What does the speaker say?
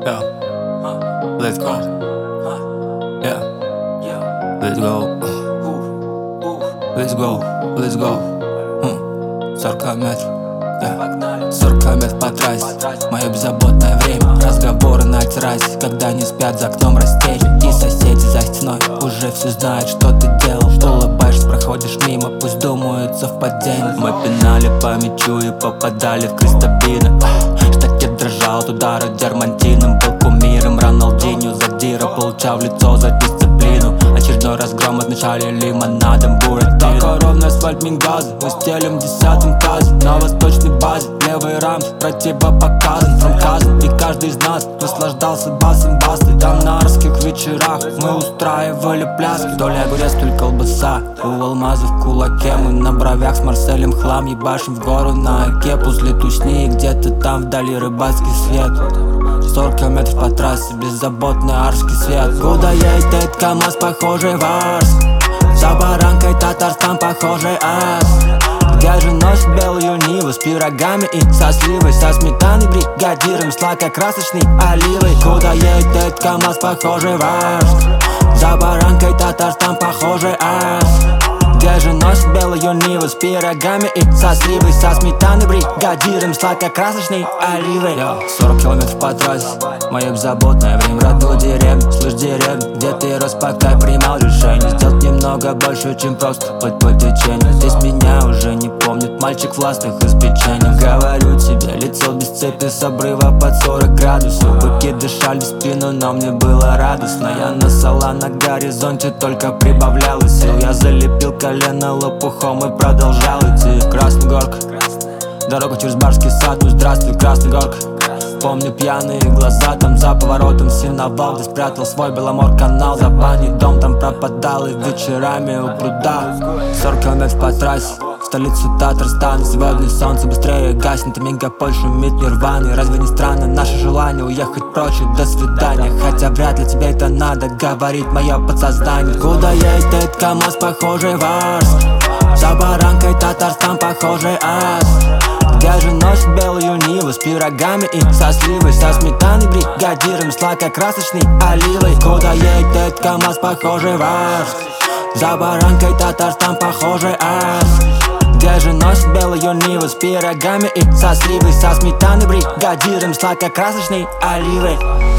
Yeah, let's go. Yeah, let's go. Let's go, let's go. 40 метров, yeah. 40 метров по трассе. Мое беззаботное время. Разговоры на террасе, когда не спят за окном растения. И соседи за стеной уже все знают, что ты делал. Улыбаешься, проходишь мимо, пусть думают совпадение. Мы пинали по мячу и попадали в крестовины. Штакет дрожал от удара дермантином. Был кумиром Роналдиньо, задира получал в лицо за дисциплину. Очередной разгром отмечали лимонадом Буратино. Только ровный асфальт Мингаза, мы стелим в 10-м тазе. На восточной базе, левый рамс, противопоказан, фронтказан. И каждый из нас наслаждался басом басты. Там на арских вечерах мы устраивали пляски. Доля огурец, только колбаса, у алмаза в кулаке. Мы на бровях с Марселем хлам ебашим в гору на оке. После тусни где-то там вдали рыбацкий свет. 40 километров по трассе, беззаботный арский свет. Куда едет этот КамАЗ, похожий в Арск? За баранкой Татарстан, похожий ас. Где же носит белую Ниву с пирогами и со сливой, со сметаной, бригадиром, сладко-красочной оливой. Куда едет этот КамАЗ, похожий в Арск? За баранкой Татарстан, похожий ас. Где же носит белую Ниву с пирогами и со сливой, со сметаной, бригадиром, сладко-красочной оливой. 40 километров по трассе, мое беззаботное время. В родной деревне, слышь, деревня, где ты рос, пока принимал решение сделать немного больше, чем просто плыть по течению. Здесь меня уже не помнит мальчик в ластах из печенья. Говорю тебе, лицо без цепи с обрыва под 40 градусов. Быки дышали в спину, но мне было радостно. Я насала на горизонте, только прибавляла сил. Я залепил колено лопухом и продолжал идти. Красная горка, дорога через барский сад. Ну здравствуй, Красная горка. Помню пьяные глаза там за поворотом сеновал. Ты спрятал свой Беломор-канал за баней дом, там пропадал и вечерами у пруда. 40 километров по трассе, столицу Татарстана. Сегодня солнце быстрее гаснет, и мегаполь шумит нирваной. Разве не странно наше желание уехать прочь и до свидания? Хотя вряд ли тебе это надо, говорит мое подсознание. Куда едет этот КамАЗ, похожий в Арск? За баранкой Татарстан, похожий ас. Где же носит белую Ниву с пирогами и со сливой, со сметаной, бригадиром, сладко-красочной оливой. Куда едет этот КамАЗ, похожий в Арск? За баранкой Татарстан, похожий ас. Где же носит белую Ниву с пирогами и со сливой, со сметаной, бригадиром, сладко-красочной оливой.